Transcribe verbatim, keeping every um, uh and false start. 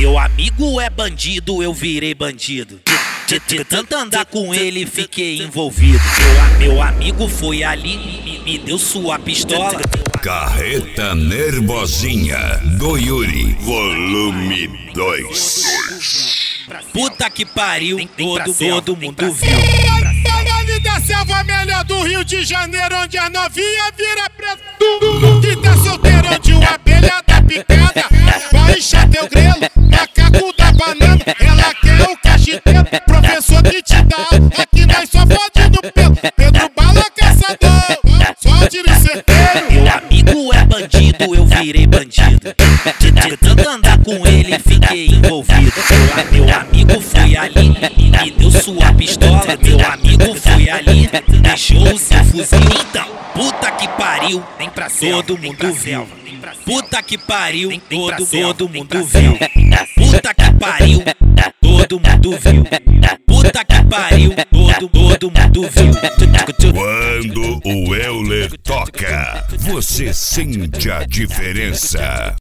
Meu amigo é bandido, eu virei bandido. De, de tanto andar com ele, fiquei envolvido. Meu, meu amigo foi ali, me, me deu sua pistola. Carreta Nervosinha do Yuri, volume dois. Puta que pariu, todo, todo mundo viu. Baile da selva melhor do Rio de Janeiro, onde a novinha vira preto. Que tá solteiro, onde uma abelha da picada vai encher teu grelo, macaco da banana. Ela quer o cachiteiro, professor que te dá. Aqui nós só fode no pelo, Pedro Bala caçador, só tiro certeiro. Meu amigo é bandido, eu virei bandido. De, de tanto andar com ele, fiquei envolvido. Meu, meu amigo foi ali, me, me deu sua pistola. Meu amigo foi ali, deixou o seu fuzil. Então, puta que pariu, nem pra todo mundo viu. Puta que pariu, todo, todo mundo viu. Puta que pariu, todo mundo viu. Puta que pariu, todo, todo mundo viu. Quando o Euler toca, você sente a diferença.